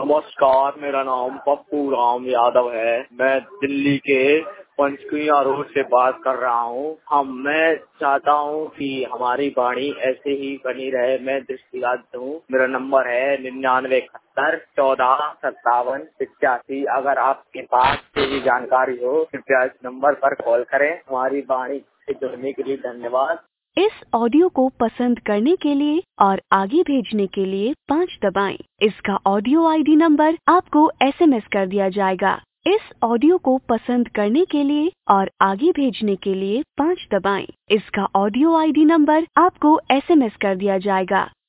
नमस्कार, मेरा नाम पप्पू राम यादव है। मैं दिल्ली के पंचकुला रोड से बात कर रहा हूँ। मैं चाहता हूँ कि हमारी वाणी ऐसे ही बनी रहे। मैं दृष्टिगत हूँ। मेरा नंबर है 9971145785। अगर आपके पास कोई जानकारी हो कृपया इस नंबर पर कॉल करें। हमारी वाणी से जुड़ने के लिए धन्यवाद। इस ऑडियो को पसंद करने के लिए और आगे भेजने के लिए 5 दबाएं। इसका ऑडियो आईडी नंबर आपको एसएमएस कर दिया जाएगा। इस ऑडियो को पसंद करने के लिए और आगे भेजने के लिए 5 दबाएं। इसका ऑडियो आईडी नंबर आपको एसएमएस कर दिया जाएगा।